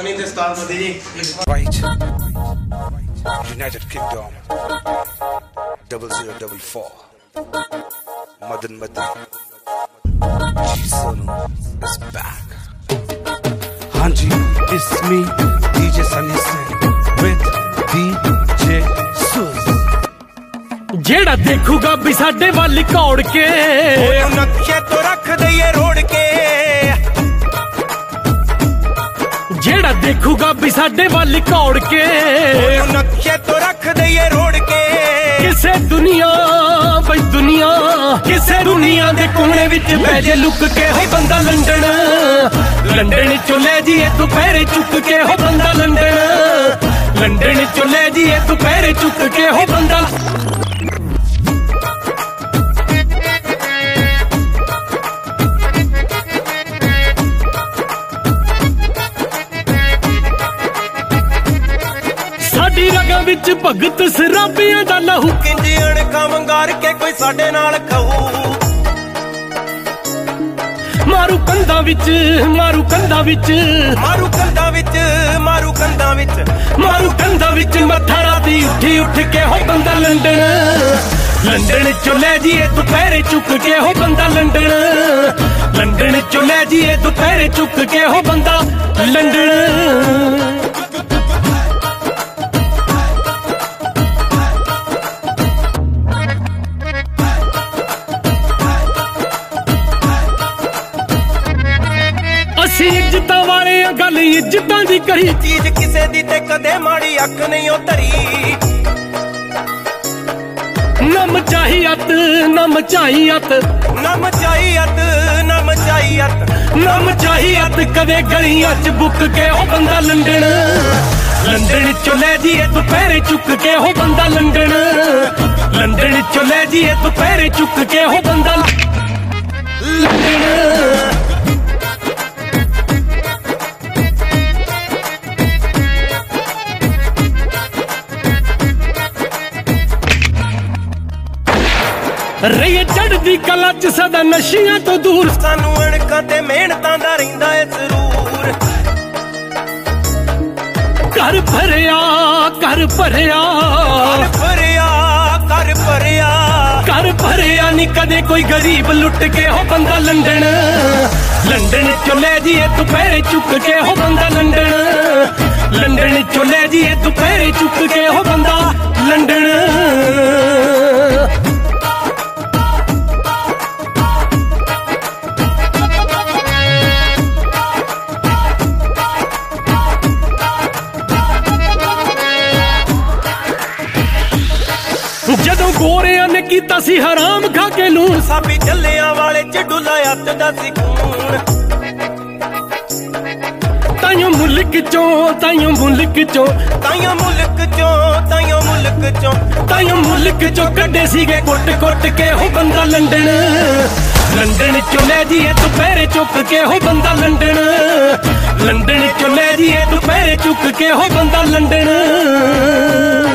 सुनी ते उस्ताद Modi ji. Right, United Kingdom, 0044, Madan Madan, G-Sonu is back. Hanji, it's me, DJ Sunny Singh, with DJ Suz. जेड़ा देखूगा भी साडे वाल कौड़ के नक्शे तो रख दइए रोड के। जेड़ा देखूगा भी साडे वाल कौड़ के नक्शे तो रख दइए रोड के। किसे दुनिया बई दुनिया किसे दुनिया दे कोने विच बैजे लुक के हो बंदा लंडन लंडन चो ले जिए तू पैरे चुक के हो बंदा लंडन लंडन चो ले जिए तू पैरे चुक के हो बंदा। साडी रगां विच भगत सराबियां दा लहू किंज अणखा वंगार के कोई साडे नाल खाऊ। मारू कंधा विच मारू कंधा विच मारू कंधा विच मारू कंधा विच मारू कंधा विच मत्था राती उठी उठ के हो बंदा लंडन लंडन चो ले जिए तू पैरे चुक के हो बंदा लंडन लंडन चो ले जिए तू पैरे चुक के हो बंदा लंडन। इज्जतां वाले गल इज्जतां दी करी चीज किसे दी ते कदे माड़ी अख नहीं उतरी। नम चाहियत नम चाहियत नम चाहियत नम चाहियत नम चाहियत कदे गलियां च बुक के हो बंदा लंडन लंडन चो ले जिए तू पैरे चुक के हो बंदा लंडन लंडन चो ले जिए तू पैरे चुक के हो बंदा लंडन। रही चढ़दी कला च सदा नशियां तो दूर सानू अणकां ते मेहनतां दा रहिंदा है जरूर। कर भरिया कर भरिया कर भरिया कर भरिया कर भरिया नी कदे कोई गरीब लुट के हो बंदा लंडन लंडन चो ले जिए तू पैरे चुक के हो बंदा लंडन लंडन चो ले जिए तू पैरे चुक के हो बंदा लंडन। जदों गोरियां ने कीता सी हराम खा के लूण साबी जल्लियां वाले च डुला अत दा सी खून। ताइयों मुल्क चों ताइयों मुल्क चों ताइयों मुल्क चों ताइयों मुल्क चों ताइयों मुल्क चों कड्डे सीगे कुट कुट के हो बंदा लंडन लंडन चो ले जिए तू पैरे चुक के हो बंदा लंडन लंडन चो ले जिए तू पैरे चुक के हो बंदा लंडन।